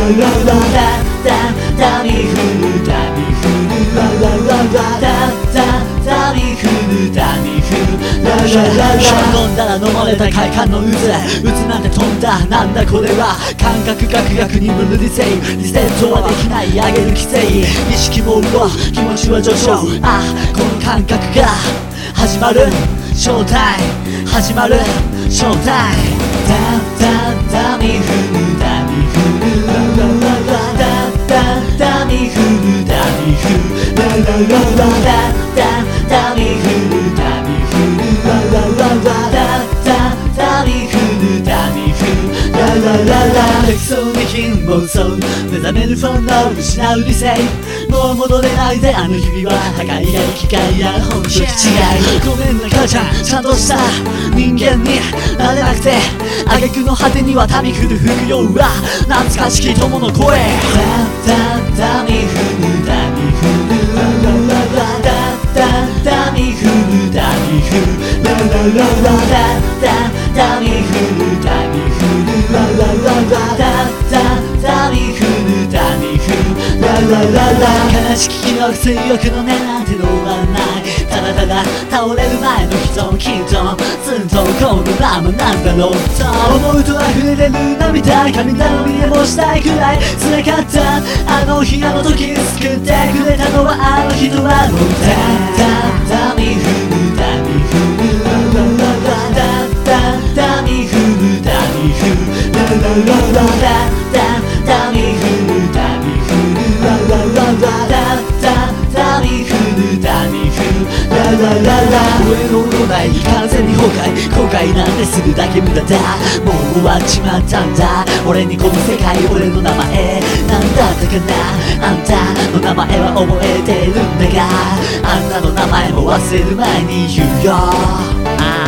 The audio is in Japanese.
ダミフルダミフルダミフルダミフル飲んだら飲まれた快感の渦なんて飛んだなんだこれは感覚ガクガクに無理せいリセットはできない上げる規制意識も動気持ちは上昇この感覚が始まるショータイム始まるショータイムダミフルダミフルダミフルダミフルダミフルダミフルダミフルダミフル適当に貧乏そう目覚めるフォンの失う理性もう戻れないであの日々は破壊や生きがいや本質違いごめんな母ちゃんちゃんとした人間になれなくて挙句の果てにはダミフル吹くようは懐かしき友の声ダミフルダミフルダミフルダミフルダミフルダミフルダミフルダミフル悲しき記憶追憶の目なんてのはないただただ倒れる前の人きっとずっとこのままなんだろうと思うと溢れ出る涙神頼みでもしたいくらい辛かったあの日あの時救ってくれたのはあの人はもうダミフルダミフルダミフルダミフルダミフルダミフルダミフルダミフル上の脳内完全に崩壊後悔なんてするだけ無駄だもう終わっちまったんだ俺にこの世界俺の名前なんだったかなあんたの名前は覚えてるんだがあんたの名前も忘れる前に言うよ